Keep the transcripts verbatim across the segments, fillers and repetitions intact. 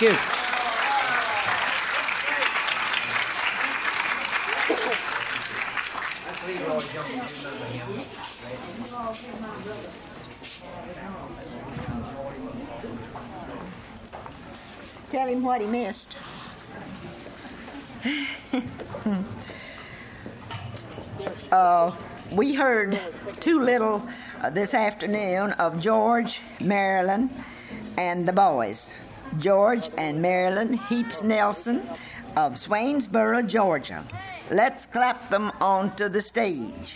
you. Tell him what he missed. uh, we heard too little uh, this afternoon of George, Marilyn, and the boys. George and Marilyn Heaps Nelson of Swainsboro, Georgia. Let's clap them onto the stage.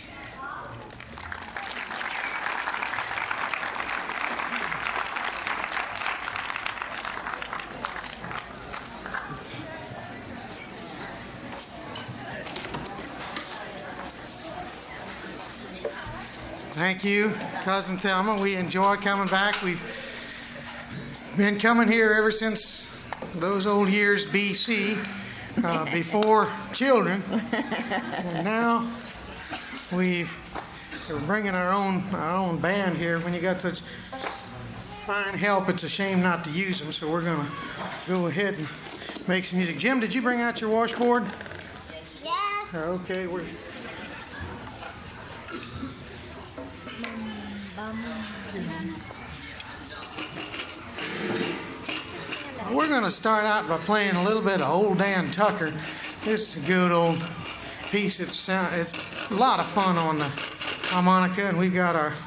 Thank you, Cousin Thelma. We enjoy coming back. We've been coming here ever since those old years B C, uh, before children. And now we've, we're bringing our own our own band here. When you got such fine help, it's a shame not to use them. So we're going to go ahead and make some music. Jim, did you bring out your washboard? Yes. Okay, we're... We're going to start out by playing a little bit of Old Dan Tucker. This is a good old piece. It's, uh, it's a lot of fun on the harmonica, and we've got our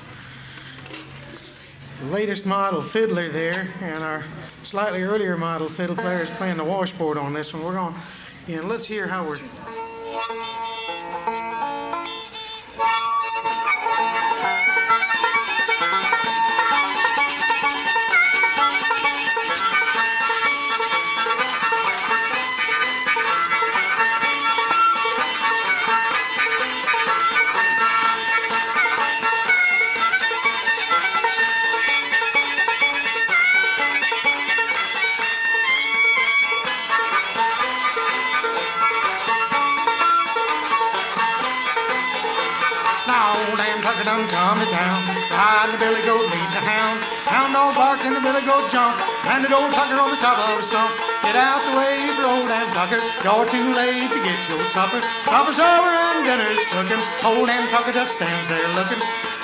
latest model fiddler there, and our slightly earlier model fiddle player is playing the washboard on this one. We're going, and let's hear how we're... Done come to town, riding the billy goat, leading the hound. Hound dog barked and the billy goat jumped, landed old Tucker on the top of the stump. Get out the way for old Dan Tucker, you're too late to get your supper. Supper's over and dinner's cooking, old Dan Tucker just stands there looking.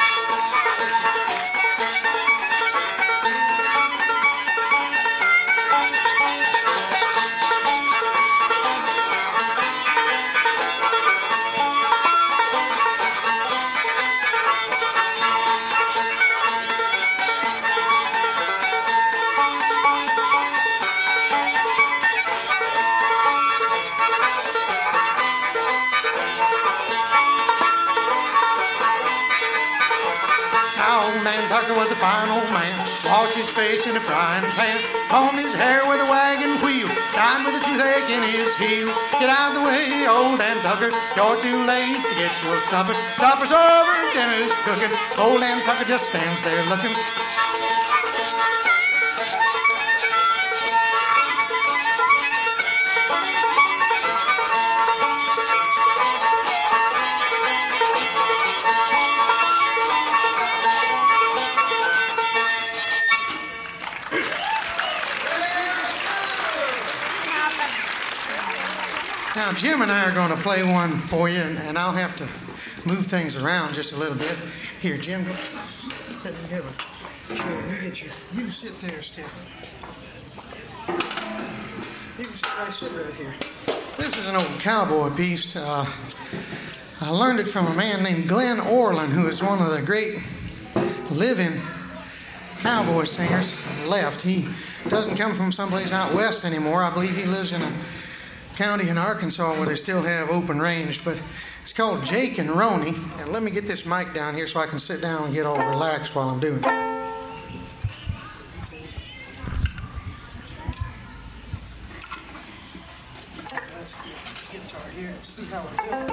Was a fine old man, washed his face in a frying pan, combed his hair with a wagon wheel, died with a toothache in his heel. Get out of the way, old Dan Tucker, you're too late to get your supper. Supper's over, dinner's cooking, old Dan Tucker just stands there looking. Now, Jim and I are going to play one for you, and, and I'll have to move things around just a little bit. Here, Jim, let me have a chair. You get your, you sit there, Stephen. You sit, I sit right here. This is an old cowboy piece. Uh, I learned it from a man named Glenn Orland, who is one of the great living cowboy singers left. He doesn't come from someplace out west anymore. I believe he lives in a county in Arkansas where they still have open range, but it's called Jake and Roney. And let me get this mic down here so I can sit down and get all relaxed while I'm doing it. Guitar here, see how it goes.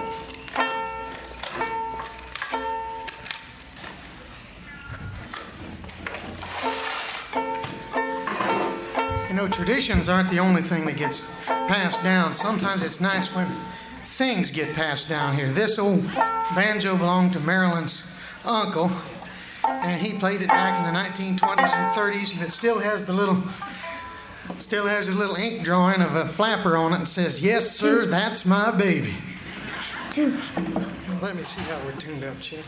You know, traditions aren't the only thing that gets passed down. Sometimes it's nice when things get passed down here. This old banjo belonged to Marilyn's uncle, and he played it back in the nineteen twenties and thirties, and it still has the little Still has a little ink drawing of a flapper on it and says, "Yes, sir, that's my baby." Two. Let me see how we're tuned up, Chip.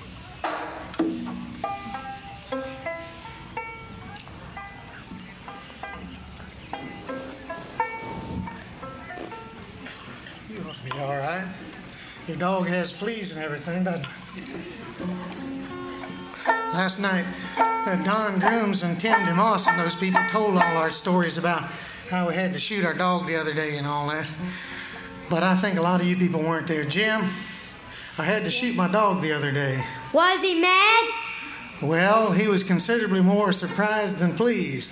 You ought to be all right. Your dog has fleas and everything, doesn't it? Last night, uh, Don Grooms and Tim DeMoss and those people told all our stories about how we had to shoot our dog the other day and all that. But I think a lot of you people weren't there. Jim, I had to shoot my dog the other day. Was he mad? Well, he was considerably more surprised than pleased.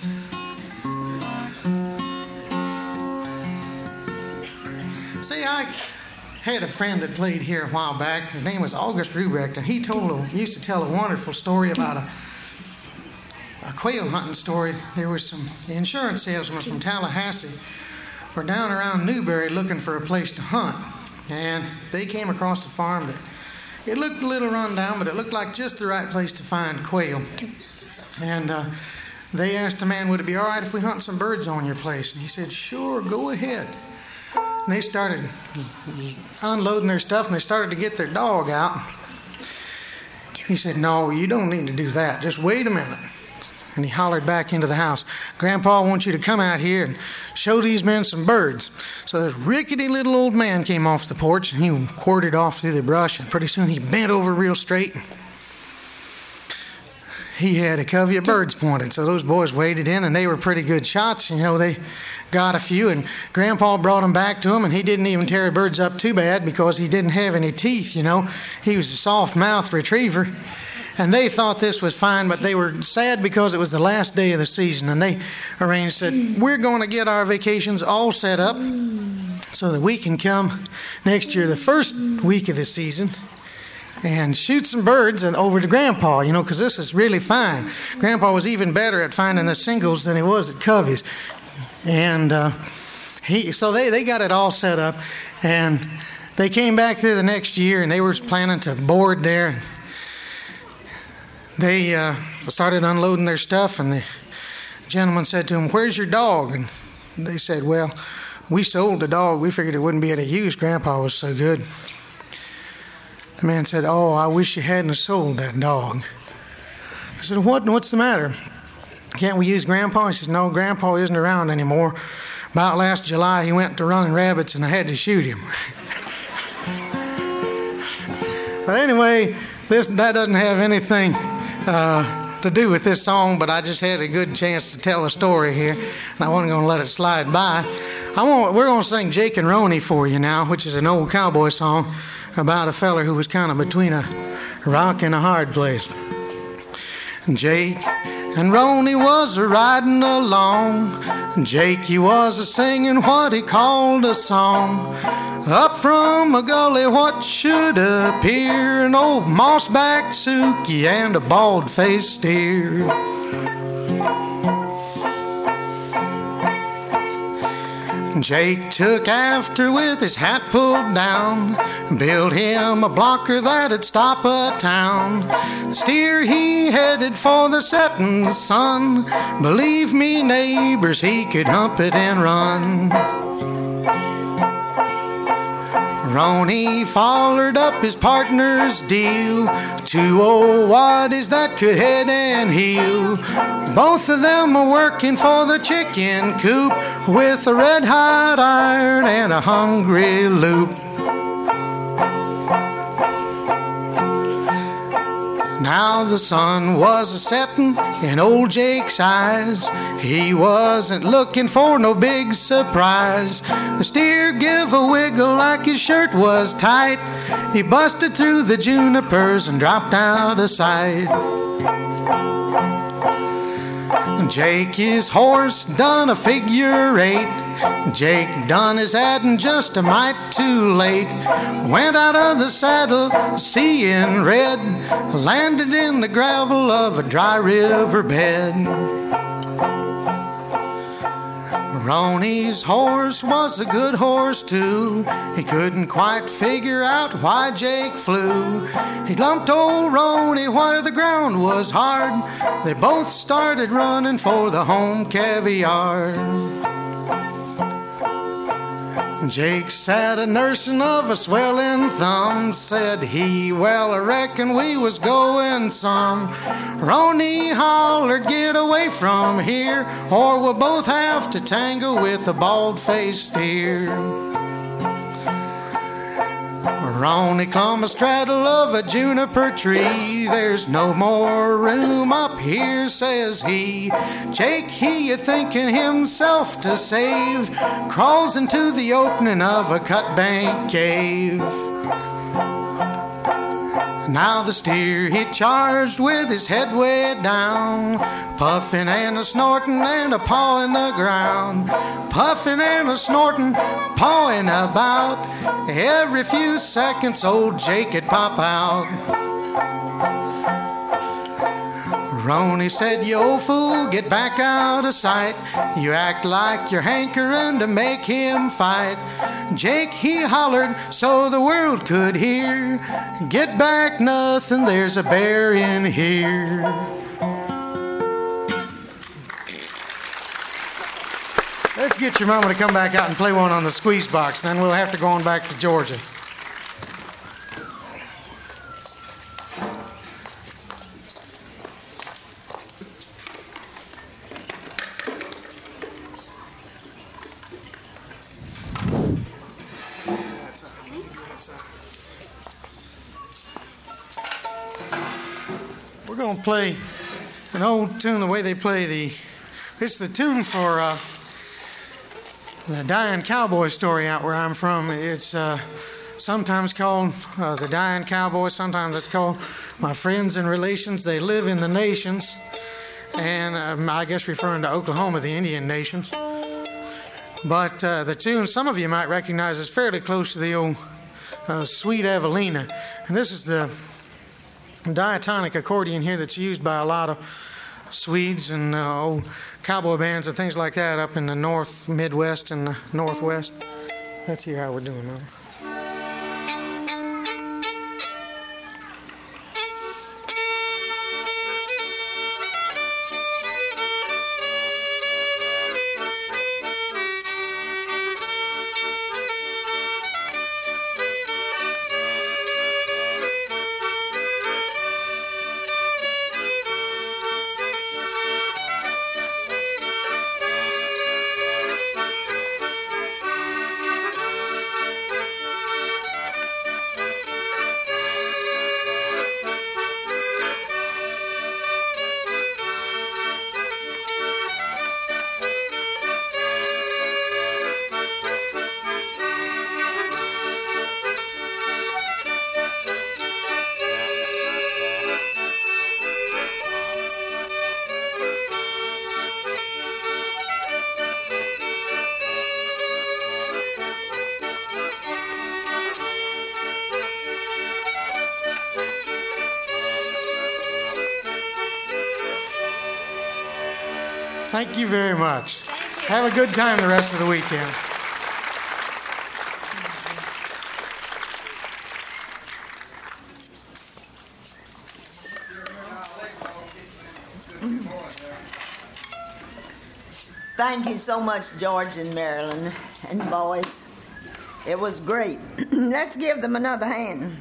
See, I had a friend that played here a while back. His name was August Rubrecht, and he told a, used to tell a wonderful story about a, a quail hunting story. There was some insurance salesmen from Tallahassee were down around Newberry looking for a place to hunt, and they came across a farm that it looked a little run down, but it looked like just the right place to find quail. And uh, they asked the man, "Would it be all right if we hunt some birds on your place?" And he said, "Sure, go ahead." And they started unloading their stuff, and they started to get their dog out. He said, "No, you don't need to do that. Just wait a minute." And he hollered back into the house, "Grandpa wants you to come out here and show these men some birds." So this rickety little old man came off the porch, and he quartered off through the brush, and pretty soon he bent over real straight. He had a covey of birds pointed, so those boys waded in, and they were pretty good shots. You know, they got a few, and Grandpa brought them back to him, and he didn't even tear the birds up too bad because he didn't have any teeth, you know. He was a soft-mouthed retriever, and they thought this was fine, but they were sad because it was the last day of the season, and they arranged that we're going to get our vacations all set up so that we can come next year, the first week of the season, and shoot some birds and over to Grandpa, you know, because this is really fine. Grandpa was even better at finding the singles than he was at coveys. And uh, he, so they, they got it all set up, and they came back there the next year, and they were planning to board there. They uh, started unloading their stuff, and the gentleman said to them, "Where's your dog?" And they said, "Well, we sold the dog. We figured it wouldn't be any use. Grandpa was so good." The man said, "Oh, I wish you hadn't sold that dog." I said, "What? What's the matter? Can't we use Grandpa?" He says, "No, Grandpa isn't around anymore. About last July, he went to running rabbits, and I had to shoot him." But anyway, this that doesn't have anything uh, to do with this song, but I just had a good chance to tell a story here, and I wasn't going to let it slide by. I want, we're going to sing Jake and Roney for you now, which is an old cowboy song about a feller who was kind of between a rock and a hard place. Jake and Roney was a riding along. Jake, he was a singing what he called a song. Up from a gully what should appear an old mossback Sukie and a bald-faced steer. Jake took after with his hat pulled down, built him a blocker that'd stop a town. The steer he headed for the setting sun. Believe me, neighbors, he could hump it and run. Roney followed up his partner's deal. Two old waddies that could head and heel. Both of them are working for the chicken coop with a red-hot iron and a hungry loop. Now the sun was a-settin' in old Jake's eyes. He wasn't looking for no big surprise. The steer give a wiggle like his shirt was tight. He busted through the junipers and dropped out of sight. Jake, his horse, done a figure eight. Jake done his headin' just a mite too late. Went out of the saddle, seeing red. Landed in the gravel of a dry river bed. Roney's horse was a good horse too. He couldn't quite figure out why Jake flew. He lumped old Roney where the ground was hard. They both started running for the home caviar. Jake sat a nursing of a swelling thumb. Said he, well, I reckon we was going some. Roney hollered, get away from here, or we'll both have to tangle with a bald-faced steer. Roney clumb a straddle of a juniper tree. There's no more room up here, says he. Jake, he a thinking himself to save, crawls into the opening of a cut bank cave. Now the steer, he charged with his head way down, puffing and a snorting and a pawing the ground. Puffing and a snorting, pawing about. Every few seconds old Jake'd pop out. Roney said, you old fool, get back out of sight. You act like you're hankering to make him fight. Jake, he hollered so the world could hear, get back nothing, there's a bear in here. Let's get your mama to come back out and play one on the squeeze box, and then we'll have to go on back to Georgia. We're going to play an old tune the way they play the, it's the tune for uh, the Dying Cowboy story out where I'm from. It's uh, sometimes called uh, the Dying Cowboy, sometimes it's called My Friends and Relations, They Live in the Nations, and um, I guess referring to Oklahoma, the Indian Nations. But uh, the tune, some of you might recognize, is fairly close to the old uh, Sweet Evelina, and this is the diatonic accordion here that's used by a lot of Swedes and uh, old cowboy bands and things like that up in the north, Midwest, and the Northwest. Let's hear how we're doing now. Thank you very much. Have a good time the rest of the weekend. Thank you so much, George and Marilyn and boys. It was great. Let's give them another hand.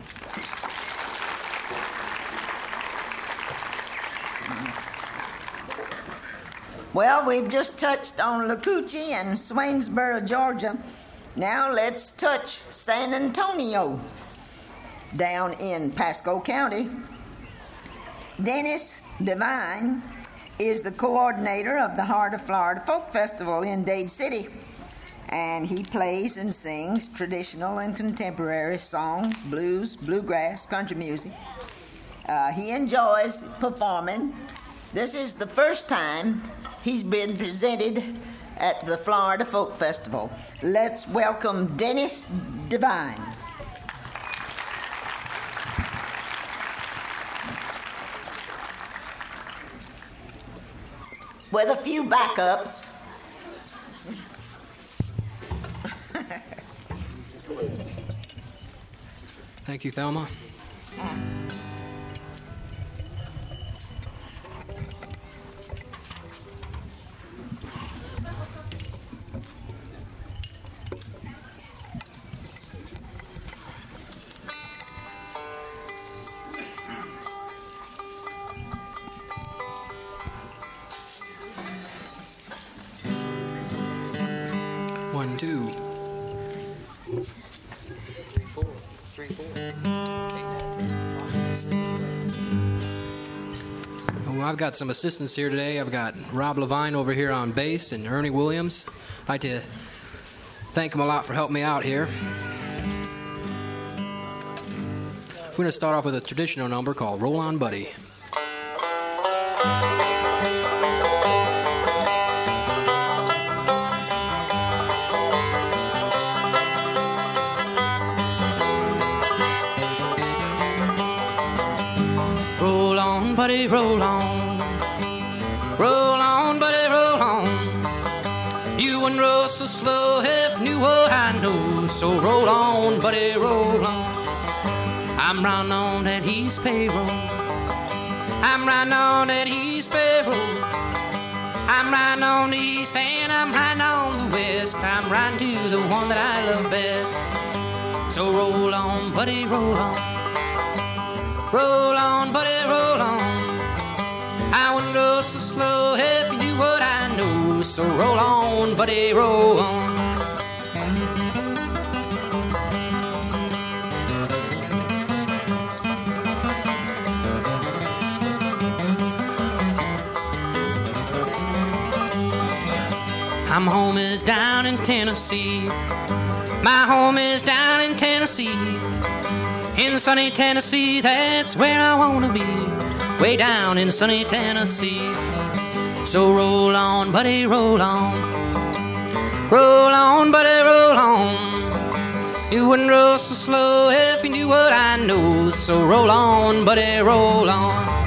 Well, we've just touched on Lacoochee and Swainsboro, Georgia. Now let's touch San Antonio down in Pasco County. Dennis Devine is the coordinator of the Heart of Florida Folk Festival in Dade City. And he plays and sings traditional and contemporary songs, blues, bluegrass, country music. Uh, he enjoys performing. This is the first time he's been presented at the Florida Folk Festival. Let's welcome Dennis Devine. With a few backups. Thank you, Thelma. One, two. Four, three, four. Well, I've got some assistants here today. I've got Rob Levine over here on bass and Ernie Williams. I'd like to thank them a lot for helping me out here. We're going to start off with a traditional number called Roll On Buddy. Buddy, roll on, roll on, buddy, roll on. You wouldn't roll so slow if you knew what I know. So roll on, buddy, roll on. I'm riding on that East Bay Road. I'm riding on that East Bay Road. I'm riding on the East and I'm riding on the West. I'm riding to the one that I love best. So roll on, buddy, roll on. Roll on, buddy, roll on. I wouldn't roll so slow if you knew what I know. So roll on, buddy, roll on. My home is down in Tennessee. My home is down in Tennessee. In sunny Tennessee, that's where I want to be. Way down in sunny Tennessee. So roll on, buddy, roll on. Roll on, buddy, roll on. You wouldn't roll so slow if you knew what I know. So roll on, buddy, roll on.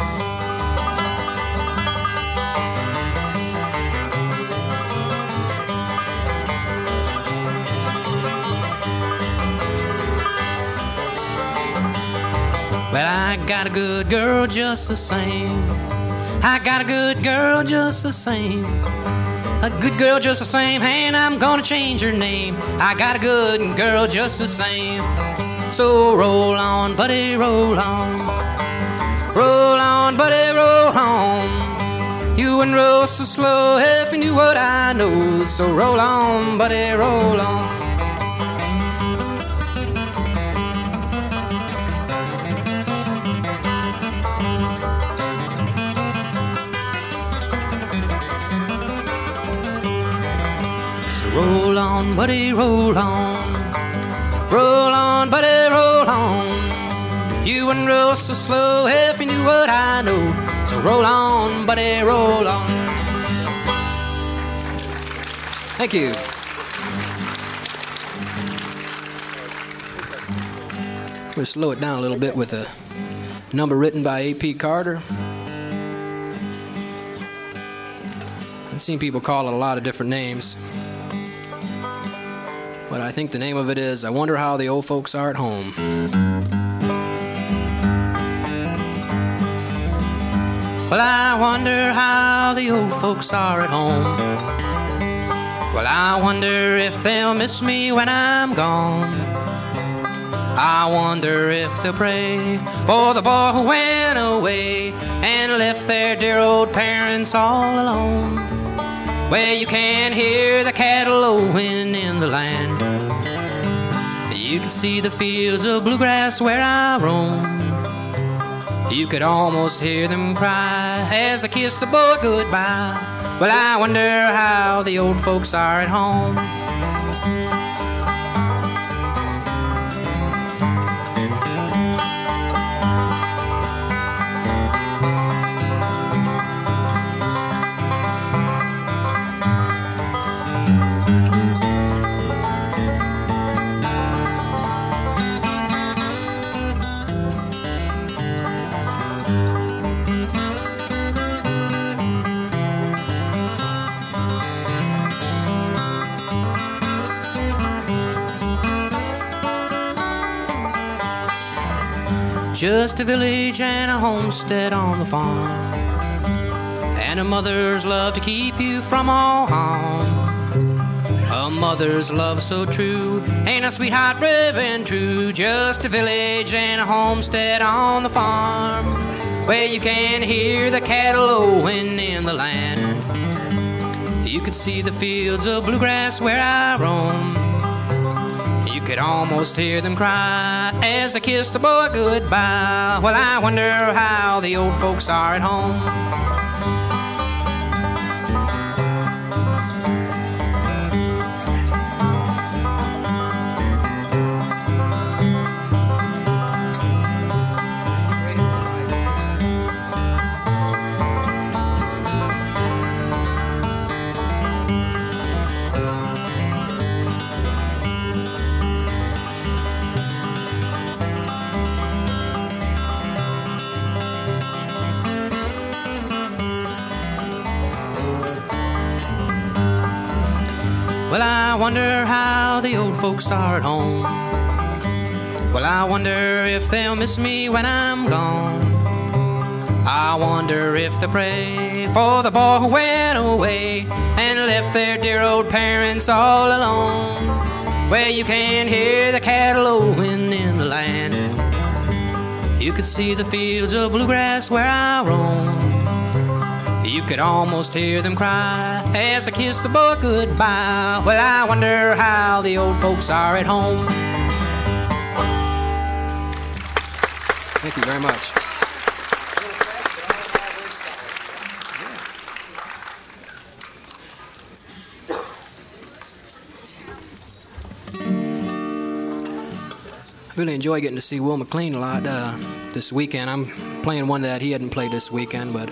Well, I got a good girl just the same. I got a good girl just the same. A good girl just the same, and I'm gonna change her name. I got a good girl just the same. So roll on, buddy, roll on. Roll on, buddy, roll on. You wouldn't roll so slow if you knew what I know. So roll on, buddy, roll on. Roll on, buddy, roll on. Roll on, buddy, roll on. You wouldn't roll so slow if you knew what I know. So roll on, buddy, roll on. Thank you. We'll slow it down a little bit with a number written by A P Carter. I've seen people call it a lot of different names. But I think the name of it is I Wonder How the Old Folks Are at Home. Well, I wonder how the old folks are at home. Well, I wonder if they'll miss me when I'm gone. I wonder if they'll pray for the boy who went away and left their dear old parents all alone. Where you can hear the cattle lowing in the land. You can see the fields of bluegrass where I roam. You could almost hear them cry as they kiss the boy goodbye. Well, I wonder how the old folks are at home. just a village and a homestead on the farm, and a mother's love to keep you from all harm. A mother's love so true, ain't a sweetheart brave and true, just a village and a homestead on the farm, where you can hear the cattle lowing in the land. You could see the fields of bluegrass where I roam. You could almost hear them cry as they kiss the boy goodbye. Well, I wonder how the old folks are at home. Well, I wonder how the old folks are at home. Well, I wonder if they'll miss me when I'm gone. I wonder if they pray for the boy who went away and left their dear old parents all alone, where you can hear the cattle lowing in the land. You could see the fields of bluegrass where I roam. You could almost hear them cry as I kiss the boy goodbye. Well, I wonder how the old folks are at home. Thank you very much. I really enjoy getting to see Will McLean a lot uh, this weekend. I'm playing one that he hadn't played this weekend, but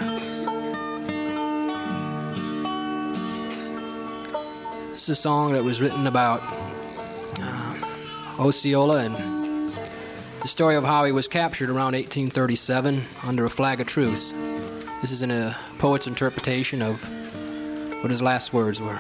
this is a song that was written about uh, Osceola and the story of how he was captured around eighteen thirty-seven under a flag of truce. This is in a poet's interpretation of what his last words were.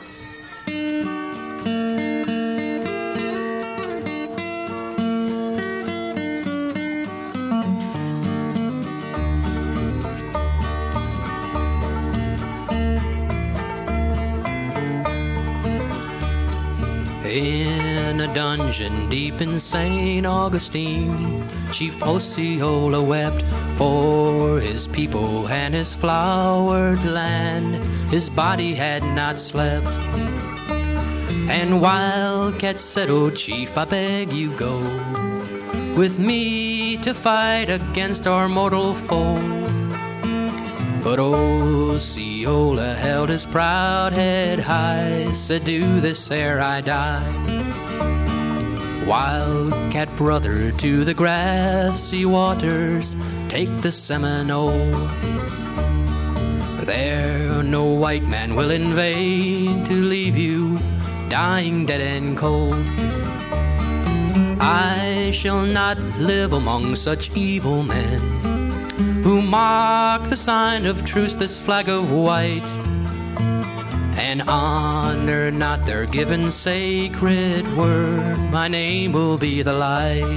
In a dungeon deep in Saint Augustine, Chief Osceola wept for his people and his flowered land. His body had not slept. And Wildcat said, "Oh, Chief, I beg you go with me to fight against our mortal foe." But Osceola held his proud head high, said, "Do this ere I die." Wildcat brother, to the grassy waters take the Seminole. There no white man will invade to leave you dying dead and cold. I shall not live among such evil men who mark the sign of truce, this flag of white, and honor not their given sacred word. My name will be the light.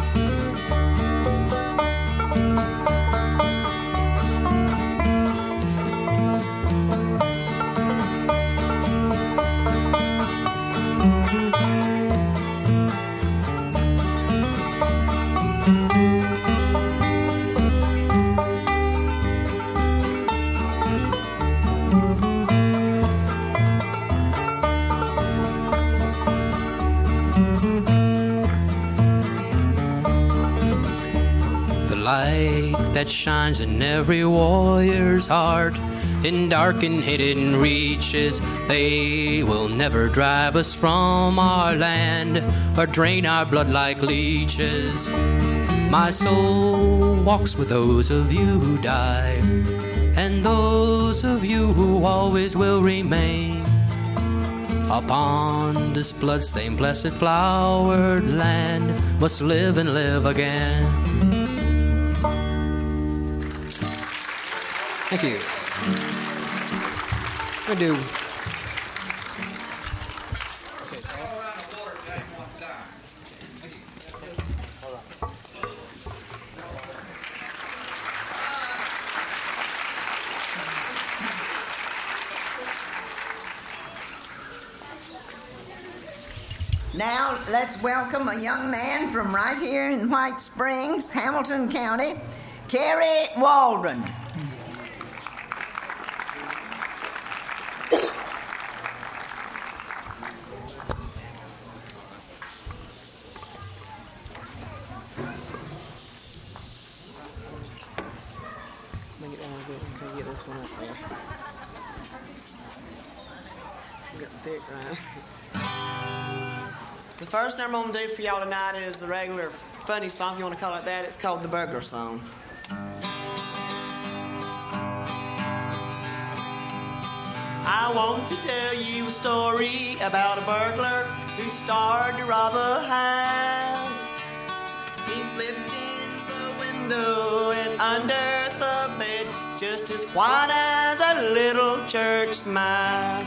That shines in every warrior's heart, in dark and hidden reaches. They will never drive us from our land or drain our blood like leeches. My soul walks with those of you who died, and those of you who always will remain upon this blood-stained, blessed, flowered land. Must live and live again. Thank you. I do. Okay, so all around the water tank one time. Thank you. Hold on. Now let's welcome a young man from right here in White Springs, Hamilton County, Kerry Waldron. Get this one up there. Got the pick right. The first number I'm going to do for y'all tonight is the regular funny song, if you want to call it that. It's called the Burglar Song. I want to tell you a story about a burglar who started to rob a house. He slipped in the window and under the bed, just as quiet as a little church mouse.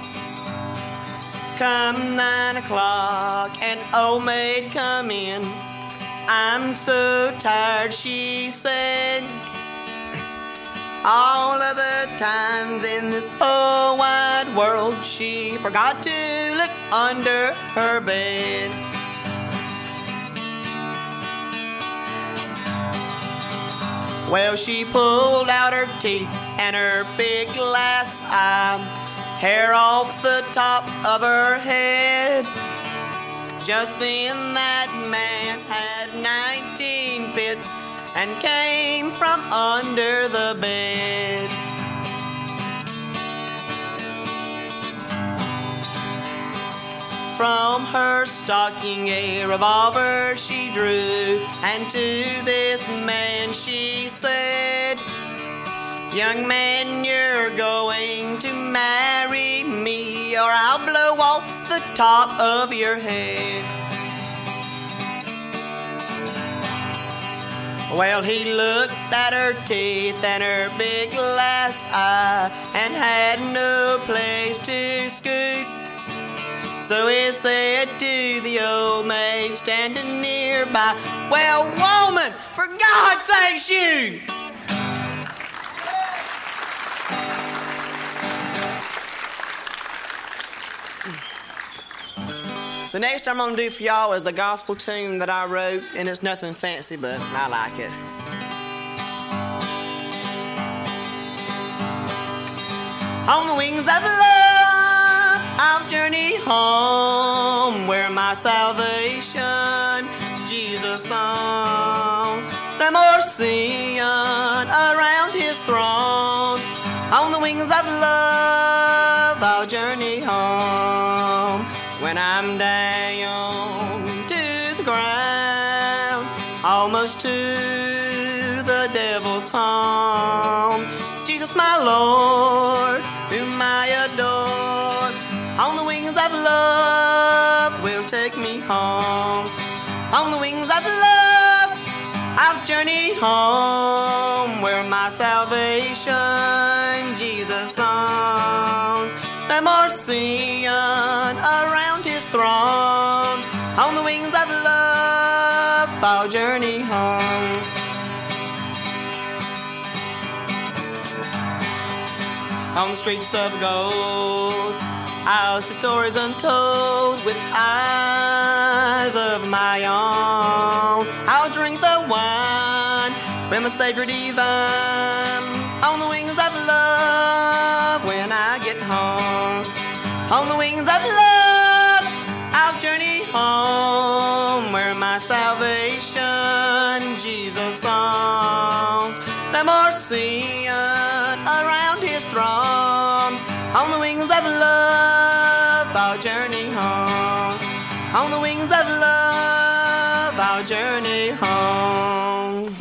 Come nine o'clock, an old maid come in. I'm so tired, she said. All of the times in this whole wide world, she forgot to look under her bed. Well, she pulled out her teeth and her big glass eye, hair off the top of her head. Just then that man had nineteen fits and came from under the bed. From her stocking a revolver she drew, and to this man she said, "Young man, you're going to marry me, or I'll blow off the top of your head." Well, he looked at her teeth and her big glass eye and had no place to scoot. So he said to the old maid standing nearby, "Well, woman, for God's sake, shoot!" The next I'm going to do for y'all is a gospel tune that I wrote, and it's nothing fancy, but I like it. On the wings of love, I'll journey home, where my salvation Jesus songs. No more sin around his throne. On the wings of love, I'll journey home, when I'm down to the ground, almost to the devil's home. Jesus, my Lord, whom I adore, on the wings of love will take me home. On the wings of love, I'll journey home, where my salvation Jesus songs. No more sin around his throne. On the wings of love, I'll journey home. On the streets of gold, I'll see stories untold with eyes of my own. I'll drink the wine with my Savior divine. On the wings of love, when I get home. On the wings of love, I'll journey home, where my salvation Jesus songs. No more sin around his throne. On the wings of love, I'll journey home. On the wings of love, I'll journey home.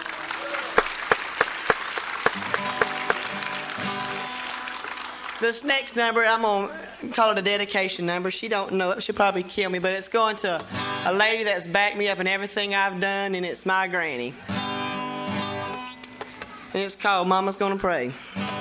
This next number, I'm going to call it a dedication number. She don't know it. She'll probably kill me, but it's going to a lady that's backed me up in everything I've done, and it's my granny. And it's called Mama's Gonna Pray.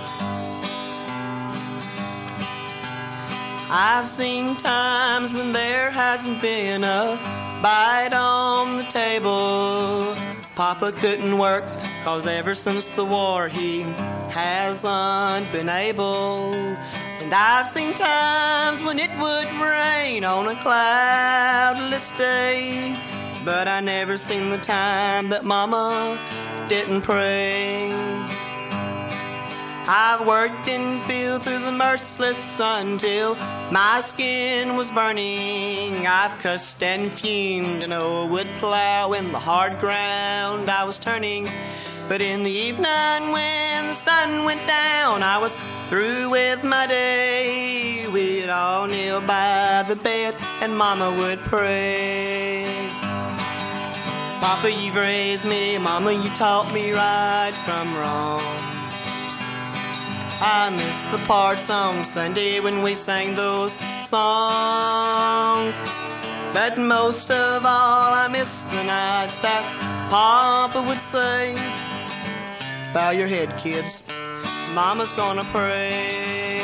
I've seen times when there hasn't been a bite on the table. Papa couldn't work, 'cause ever since the war he hasn't been able. And And I've seen times when it would rain on a cloudless day, but I never seen the time that Mama didn't pray. I've worked in fields through the merciless sun till my skin was burning. I've cussed and fumed in a wood plow in the hard ground I was turning. But in the evening when the sun went down, I was through with my day. We'd all kneel by the bed and Mama would pray. Papa, you've raised me, Mama, you taught me right from wrong. I miss the parts on Sunday when we sang those songs. But most of all, I miss the nights that Papa would say, bow your head, kids, Mama's gonna pray.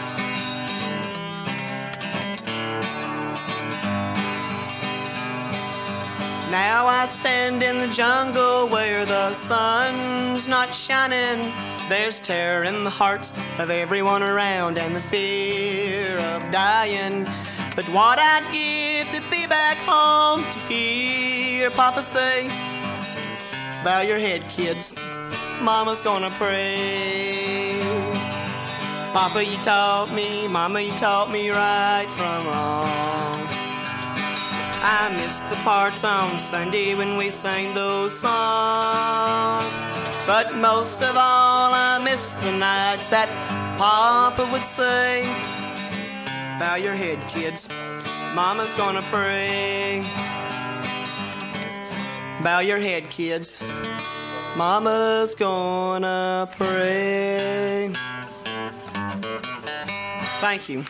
Now I stand in the jungle where the sun's not shining. There's terror in the hearts of everyone around and the fear of dying. But what I'd give to be back home to hear Papa say, bow your head, kids, Mama's gonna pray. Papa, you taught me, Mama, you taught me right from wrong. I miss the parts on Sunday when we sang those songs. But most of all, I miss the nights that Papa would say, bow your head, kids, Mama's gonna pray. Bow your head, kids, Mama's gonna pray. Thank you.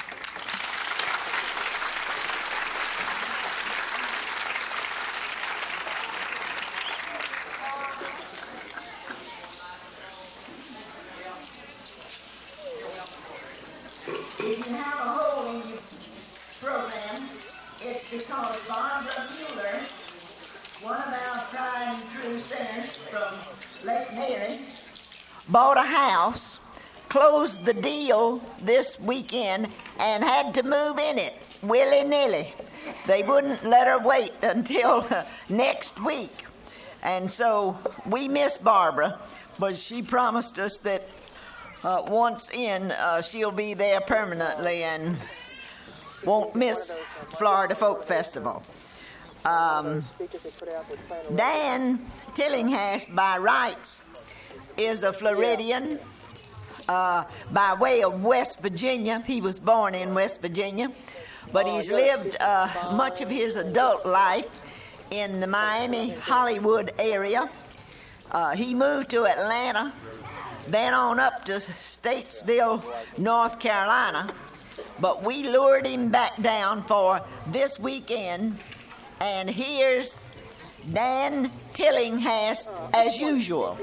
If you have a hole in your program, it's because Barbara Mueller, one of our tried and true sinners from Lake Mary, bought a house, closed the deal this weekend, and had to move in it willy-nilly. They wouldn't let her wait until next week. And so we miss Barbara, but she promised us that Uh, once in, uh, she'll be there permanently and won't miss Florida Folk Festival. Um, Dan Tillinghast, by rights, is a Floridian uh, by way of West Virginia. He was born in West Virginia, but he's lived uh, much of his adult life in the Miami, Hollywood area. Uh, he moved to Atlanta, then on up to Statesville, North Carolina. But we lured him back down for this weekend, and here's Dan Tillinghast as usual.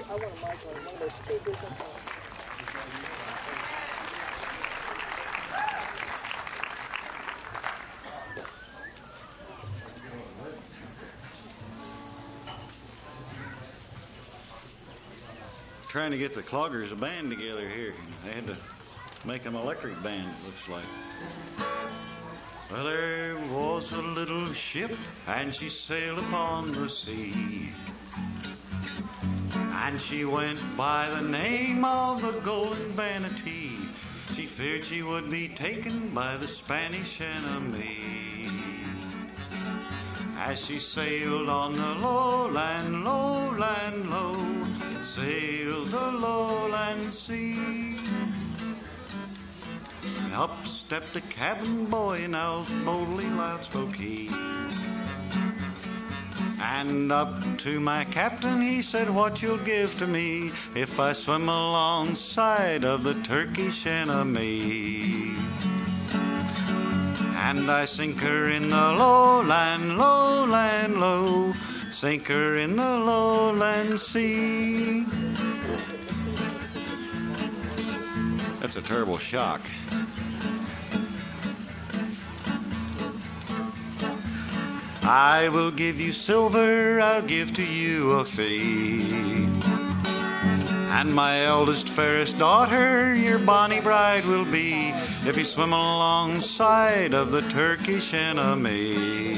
Trying to get the Cloggers a band together here. They had to make an electric band, it looks like. Well, there was a little ship, and she sailed upon the sea. And she went by the name of the Golden Vanity. She feared she would be taken by the Spanish enemy. As she sailed on the lowland, lowland, low, sailed the lowland sea. Up stepped a cabin boy, now boldly loud spoke he. And up to my captain he said, what you'll give to me if I swim alongside of the Turkish enemy. And I sink her in the lowland, lowland, low, sink her in the lowland sea. That's a terrible shock. I will give you silver, I'll give to you a fee. And my eldest, fairest daughter, your bonny bride will be, if you swim alongside of the Turkish enemy.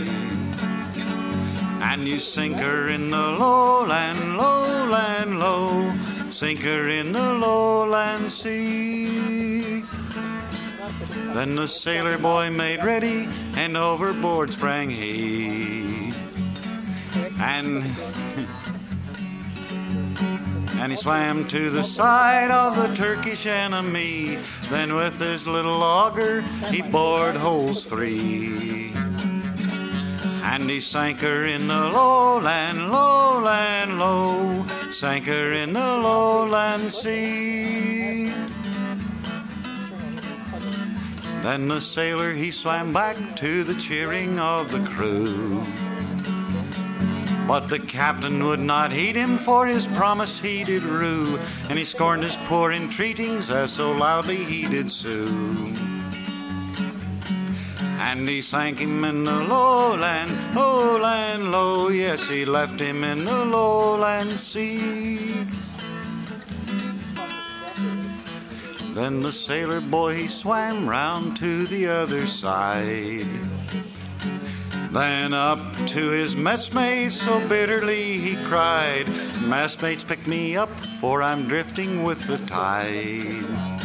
And you sink her in the lowland, lowland, low, sink her in the lowland sea. Then the sailor boy made ready, and overboard sprang he. And And he swam to the side of the Turkish enemy. Then with his little auger he bored holes three. And he sank her in the lowland, lowland, low, sank her in the lowland sea. Then the sailor he swam back to the cheering of the crew. But the captain would not heed him, for his promise he did rue, and he scorned his poor entreatings as so loudly he did sue. And he sank him in the lowland, lowland, low, yes, he left him in the lowland sea. Then the sailor boy he swam round to the other side. Then up to his messmates so bitterly he cried, "Messmates, pick me up, for I'm drifting with the tide.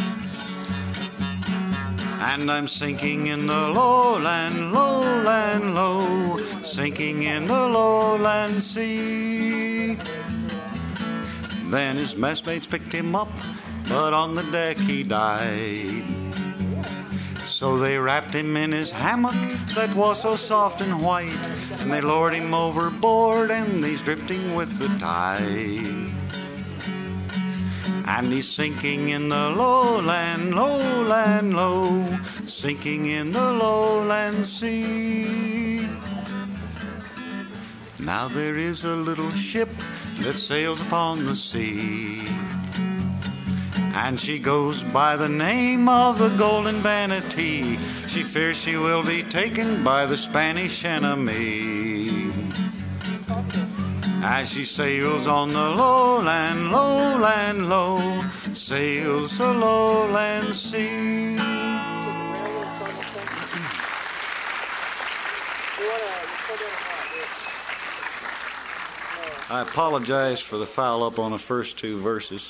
And I'm sinking in the lowland, lowland, low, sinking in the lowland sea." Then his messmates picked him up, but on the deck he died. So they wrapped him in his hammock that was so soft and white, and they lowered him overboard, and he's drifting with the tide. And he's sinking in the lowland, lowland, low, sinking in the lowland sea. Now there is a little ship that sails upon the sea, and she goes by the name of the Golden Vanity. She fears she will be taken by the Spanish enemy. As she sails on the lowland, lowland, low, sails the lowland sea. I apologize for the foul up on the first two verses.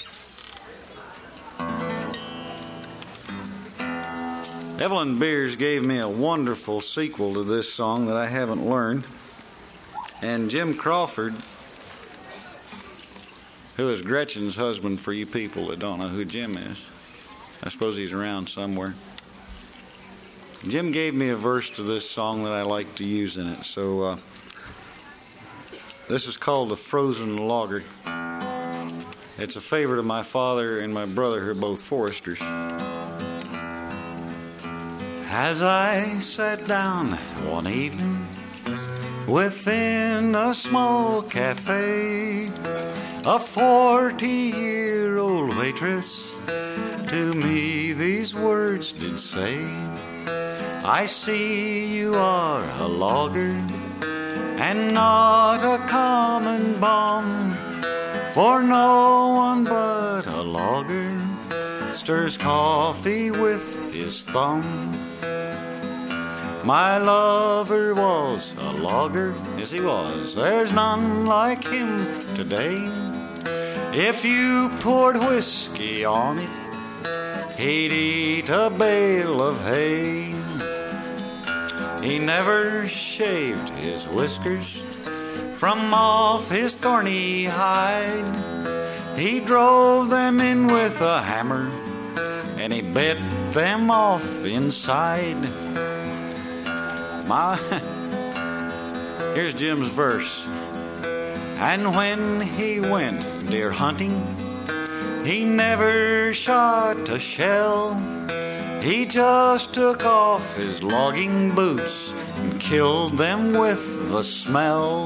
Evelyn Beers gave me a wonderful sequel to this song that I haven't learned. And Jim Crawford, who is Gretchen's husband for you people that don't know who Jim is. I suppose he's around somewhere. Jim gave me a verse to this song that I like to use in it. So uh, this is called The Frozen Logger. It's a favorite of my father and my brother, who are both foresters. As I sat down one evening within a small cafe, a forty-year-old waitress to me these words did say, "I see you are a logger and not a common bum, for no one but a logger stirs coffee with his thumb. My lover was a logger, yes he was, there's none like him today. If you poured whiskey on it, he'd eat a bale of hay. He never shaved his whiskers from off his thorny hide. He drove them in with a hammer, and he bit them off inside. My, here's Jim's verse. And when he went deer hunting, he never shot a shell. He just took off his logging boots and killed them with the smell.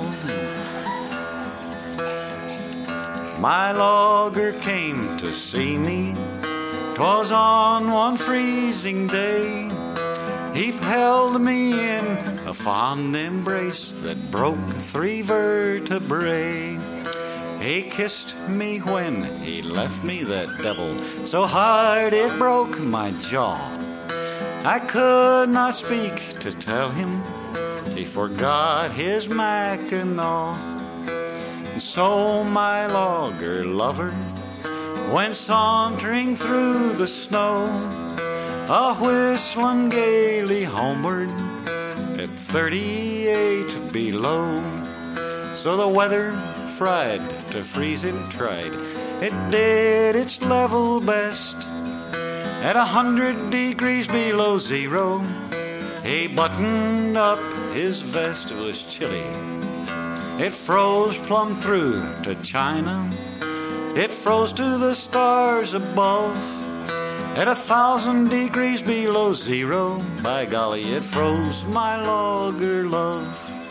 My logger came to see me, 'twas on one freezing day. He held me in a fond embrace that broke three vertebrae. He kissed me when he left me, that devil, so hard it broke my jaw. I could not speak to tell him he forgot his Mackinaw. And so my logger lover went sauntering through the snow, a whistling gaily homeward at thirty-eight below. So the weather fried to freeze him tried. It did its level best at a hundred degrees below zero. He buttoned up his vest. It was chilly. It froze plumb through to China. It froze to the stars above at a thousand degrees below zero. By golly, it froze my logger love.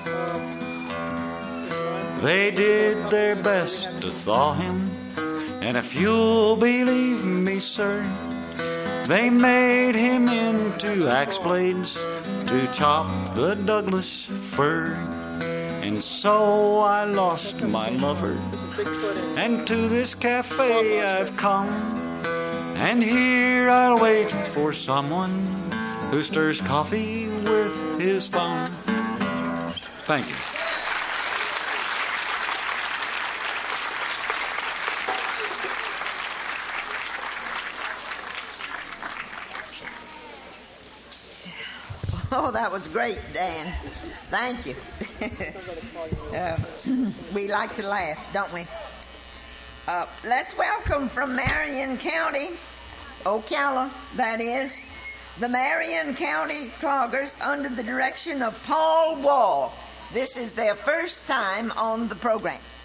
They did their best to thaw him, and if you'll believe me, sir, they made him into axe blades to chop the Douglas fir. And so I lost my lover, and to this cafe I've come, and here I'll wait for someone who stirs coffee with his thumb. Thank you. Oh, that was great, Dan. Thank you. uh, we like to laugh, don't we? Uh, let's welcome from Marion County, Ocala, that is, the Marion County Cloggers under the direction of Paul Wall. This is their first time on the program.